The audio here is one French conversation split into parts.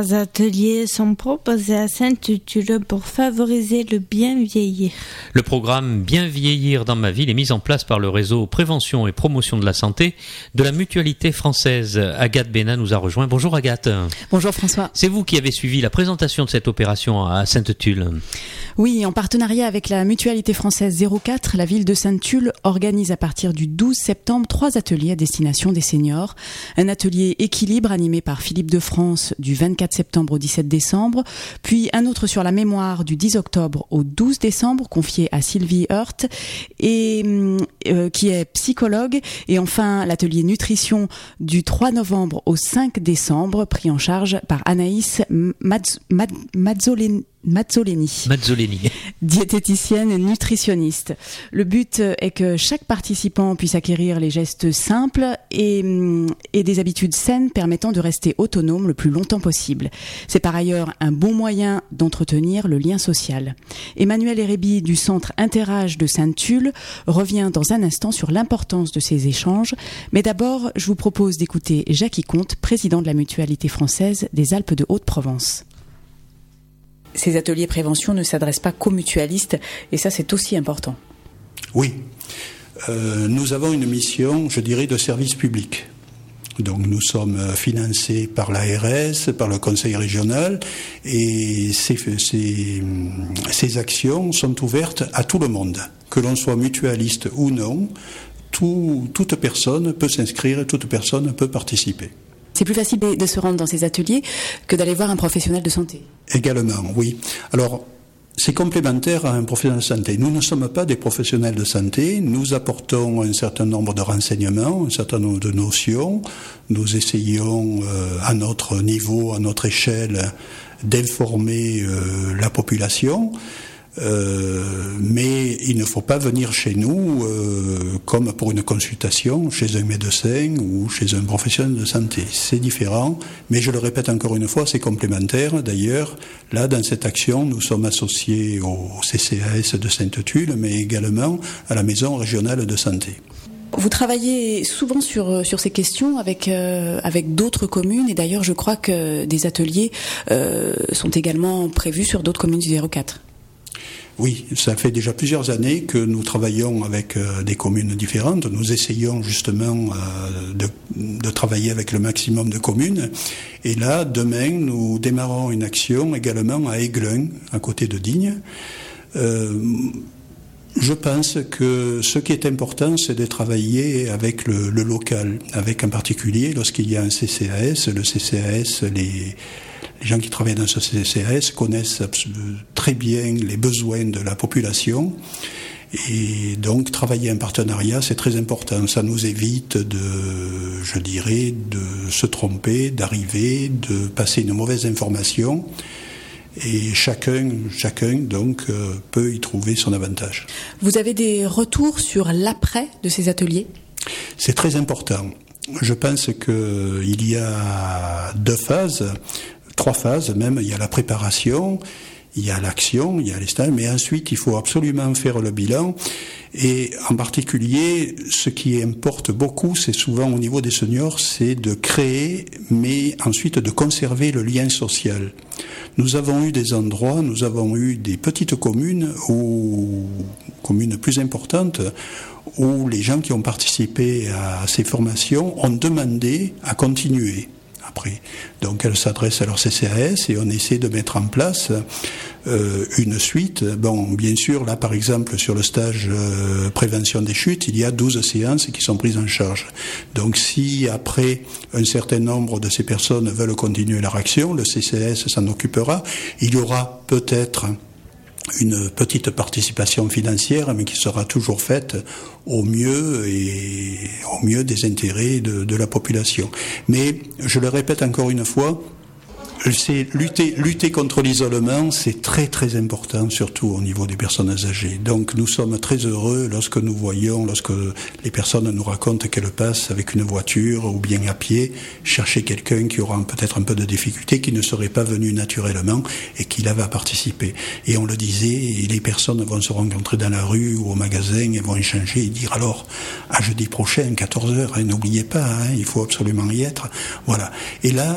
3 ateliers sont proposés à Sainte-Tulle pour favoriser le bien vieillir. Le programme Bien vieillir dans ma ville est mis en place par le réseau Prévention et Promotion de la Santé de la Mutualité française. Agathe Bénin nous a rejoint. Bonjour Agathe. Bonjour François. C'est vous qui avez suivi la présentation de cette opération à Sainte-Tulle. Oui, en partenariat avec la Mutualité française 04, la ville de Sainte-Tulle organise à partir du 12 septembre 3 ateliers à destination des seniors. Un atelier équilibre animé par Philippe de France du 24 septembre au 17 décembre, puis un autre sur la mémoire du 10 octobre au 12 décembre confié à Sylvie Heurt et qui est psychologue, et enfin l'atelier nutrition du 3 novembre au 5 décembre pris en charge par Anaïs Mazzoleni, diététicienne et nutritionniste. Le but est que chaque participant puisse acquérir les gestes simples et des habitudes saines permettant de rester autonome le plus longtemps possible. C'est par ailleurs un bon moyen d'entretenir le lien social. Emmanuel Erebi du centre Interage de Sainte-Tulle revient dans un instant sur l'importance de ces échanges. Mais d'abord, je vous propose d'écouter Jackie Comte, président de la Mutualité française des Alpes de Haute-Provence. Ces ateliers prévention ne s'adressent pas qu'aux mutualistes, et ça c'est aussi important. Oui, nous avons une mission, je dirais, de service public. Donc nous sommes financés par l'ARS, par le Conseil régional, et ces actions sont ouvertes à tout le monde, que l'on soit mutualiste ou non. Toute personne peut s'inscrire, toute personne peut participer. C'est plus facile de se rendre dans ces ateliers que d'aller voir un professionnel de santé. Également, oui. Alors, c'est complémentaire à un professionnel de santé. Nous ne sommes pas des professionnels de santé. Nous apportons un certain nombre de renseignements, un certain nombre de notions. Nous essayons, à notre niveau, à notre échelle, d'informer la population. Mais il ne faut pas venir chez nous comme pour une consultation chez un médecin ou chez un professionnel de santé. C'est différent, mais je le répète encore une fois, c'est complémentaire. D'ailleurs, là, dans cette action, nous sommes associés au CCAS de Sainte-Tulle, mais également à la Maison régionale de santé. Vous travaillez souvent sur ces questions avec d'autres communes, et d'ailleurs, je crois que des ateliers sont également prévus sur d'autres communes du 04. Oui, ça fait déjà plusieurs années que nous travaillons avec des communes différentes. Nous essayons justement de travailler avec le maximum de communes. Et là, demain, nous démarrons une action également à Aiglun, à côté de Digne. Je pense que ce qui est important, c'est de travailler avec le local, avec en particulier, lorsqu'il y a un CCAS, le CCAS, les gens qui travaillent dans ce CCAS connaissent très bien les besoins de la population, et donc travailler en partenariat, c'est très important. Ça nous évite de se tromper, d'arriver, de passer une mauvaise information, et chacun donc peut y trouver son avantage. Vous avez des retours sur l'après de ces ateliers ? C'est très important. Je pense qu'il y a 3 phases même. Il y a la préparation, il y a l'action, il y a les stages, mais ensuite il faut absolument faire le bilan. Et en particulier, ce qui importe beaucoup, c'est souvent au niveau des seniors, c'est de créer, mais ensuite de conserver le lien social. Nous avons eu des endroits, nous avons eu des petites communes, ou communes plus importantes, où les gens qui ont participé à ces formations ont demandé à continuer. Après. Donc elles s'adressent à leur CCAS et on essaie de mettre en place une suite. Bon, bien sûr, là par exemple sur le stage prévention des chutes, il y a 12 séances qui sont prises en charge. Donc si après un certain nombre de ces personnes veulent continuer leur action, le CCAS s'en occupera. Il y aura peut-être une petite participation financière, mais qui sera toujours faite au mieux des intérêts de la population. Mais je le répète encore une fois, c'est lutter contre l'isolement, c'est très très important, surtout au niveau des personnes âgées. Donc nous sommes très heureux lorsque les personnes nous racontent qu'elles passent avec une voiture ou bien à pied, chercher quelqu'un qui aura peut-être un peu de difficulté, qui ne serait pas venu naturellement et qui là va participer. Et on le disait, les personnes vont se rencontrer dans la rue ou au magasin et vont échanger et dire alors, à jeudi prochain, 14h, n'oubliez pas, il faut absolument y être. Voilà. Et là,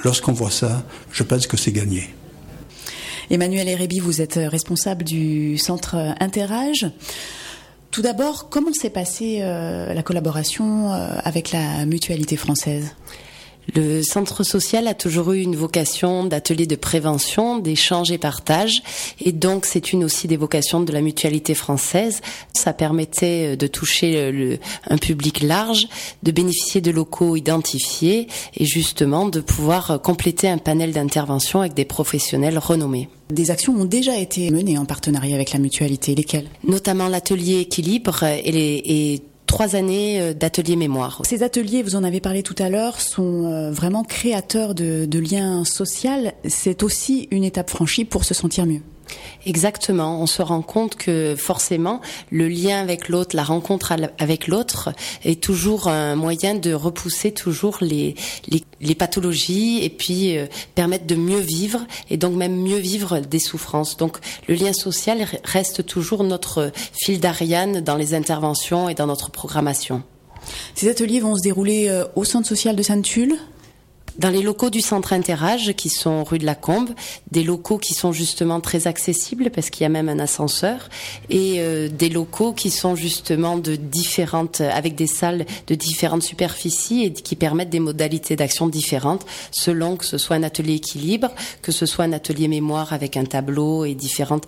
lorsqu'on voit ça, je pense que c'est gagné. Emmanuel Erebi, vous êtes responsable du centre Interage. Tout d'abord, comment s'est passée la collaboration avec la Mutualité française ? Le centre social a toujours eu une vocation d'atelier de prévention, d'échange et partage, et donc c'est une aussi des vocations de la Mutualité française. Ça permettait de toucher un public large, de bénéficier de locaux identifiés et justement de pouvoir compléter un panel d'intervention avec des professionnels renommés. Des actions ont déjà été menées en partenariat avec la Mutualité, lesquelles ? Notamment l'atelier équilibre et 3 années d'atelier mémoire. Ces ateliers, vous en avez parlé tout à l'heure, sont vraiment créateurs de liens sociaux. C'est aussi une étape franchie pour se sentir mieux. Exactement, on se rend compte que forcément le lien avec l'autre, la rencontre avec l'autre est toujours un moyen de repousser toujours les pathologies et puis permettre de mieux vivre et donc même mieux vivre des souffrances. Donc le lien social reste toujours notre fil d'Ariane dans les interventions et dans notre programmation. Ces ateliers vont se dérouler au centre social de Sainte-Tulle ? Dans les locaux du centre Interage qui sont rue de la Combe, des locaux qui sont justement très accessibles parce qu'il y a même un ascenseur et des locaux qui sont justement avec des salles de différentes superficies et qui permettent des modalités d'action différentes selon que ce soit un atelier équilibre, que ce soit un atelier mémoire avec un tableau et différentes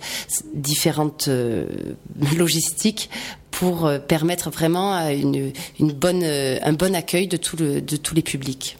logistiques pour permettre vraiment un bon accueil de tous les publics.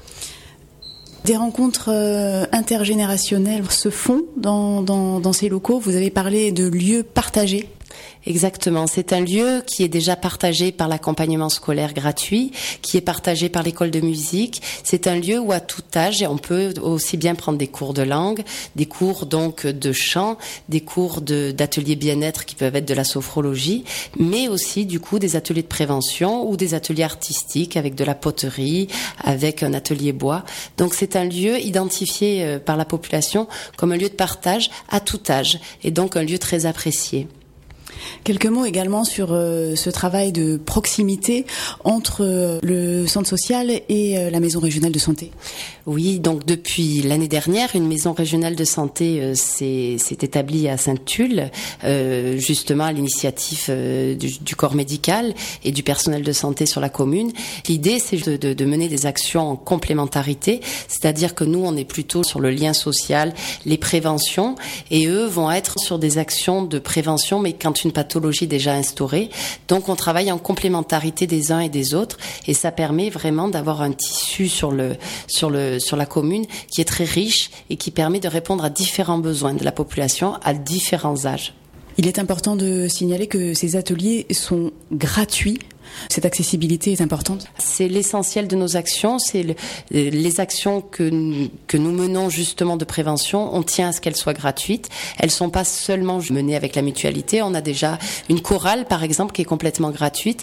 Des rencontres intergénérationnelles se font dans ces locaux. Vous avez parlé de lieux partagés. Exactement. C'est un lieu qui est déjà partagé par l'accompagnement scolaire gratuit, qui est partagé par l'école de musique. C'est un lieu où à tout âge, on peut aussi bien prendre des cours de langue, des cours donc de chant, des cours d'ateliers bien-être qui peuvent être de la sophrologie, mais aussi du coup des ateliers de prévention ou des ateliers artistiques avec de la poterie, avec un atelier bois. Donc c'est un lieu identifié par la population comme un lieu de partage à tout âge et donc un lieu très apprécié. Quelques mots également sur ce travail de proximité entre le centre social et la maison régionale de santé. Oui, donc depuis l'année dernière, une maison régionale de santé s'est établie à Sainte-Tulle, justement à l'initiative du corps médical et du personnel de santé sur la commune. L'idée, c'est de mener des actions en complémentarité, c'est-à-dire que nous, on est plutôt sur le lien social, les préventions, et eux vont être sur des actions de prévention, mais quand une pathologie est déjà instaurée. Donc, on travaille en complémentarité des uns et des autres, et ça permet vraiment d'avoir un tissu sur la commune qui est très riche et qui permet de répondre à différents besoins de la population à différents âges. Il est important de signaler que ces ateliers sont gratuits. Cette accessibilité est importante. C'est l'essentiel de nos actions, c'est les actions que nous menons justement de prévention. On tient à ce qu'elles soient gratuites. Elles sont pas seulement menées avec la mutualité. On a déjà une chorale, par exemple, qui est complètement gratuite.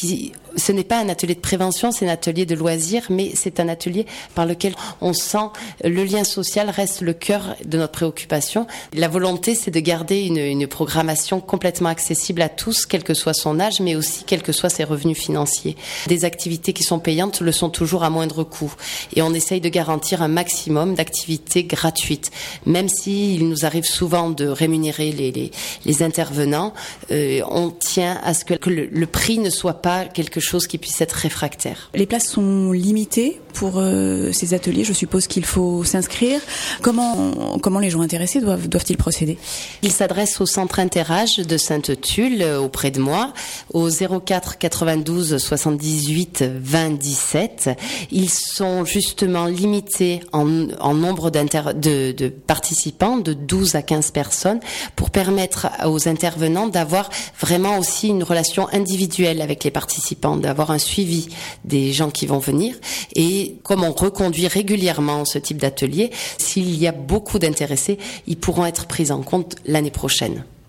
Ce n'est pas un atelier de prévention, c'est un atelier de loisirs, mais c'est un atelier par lequel on sent le lien social reste le cœur de notre préoccupation. La volonté, c'est de garder une programmation complètement accessible à tous, quel que soit son âge, mais aussi quels que soient ses revenus financiers. Des activités qui sont payantes le sont toujours à moindre coût. Et on essaye de garantir un maximum d'activités gratuites. Même s'il nous arrive souvent de rémunérer les intervenants, on tient à ce que le prix ne soit pas quelque chose qui puisse être réfractaire. Les places sont limitées pour ces ateliers. Je suppose qu'il faut s'inscrire. Comment les gens intéressés doivent-ils procéder ? Ils s'adressent au centre Interage de Sainte-Tulle, auprès de moi, au 04 92 78 20 17. Ils sont justement limités en nombre de participants, de 12 à 15 personnes, pour permettre aux intervenants d'avoir vraiment aussi une relation individuelle avec les participants, d'avoir un suivi des gens qui vont venir. Et comme on reconduit régulièrement ce type d'atelier, s'il y a beaucoup d'intéressés, ils pourront être pris en compte l'année prochaine.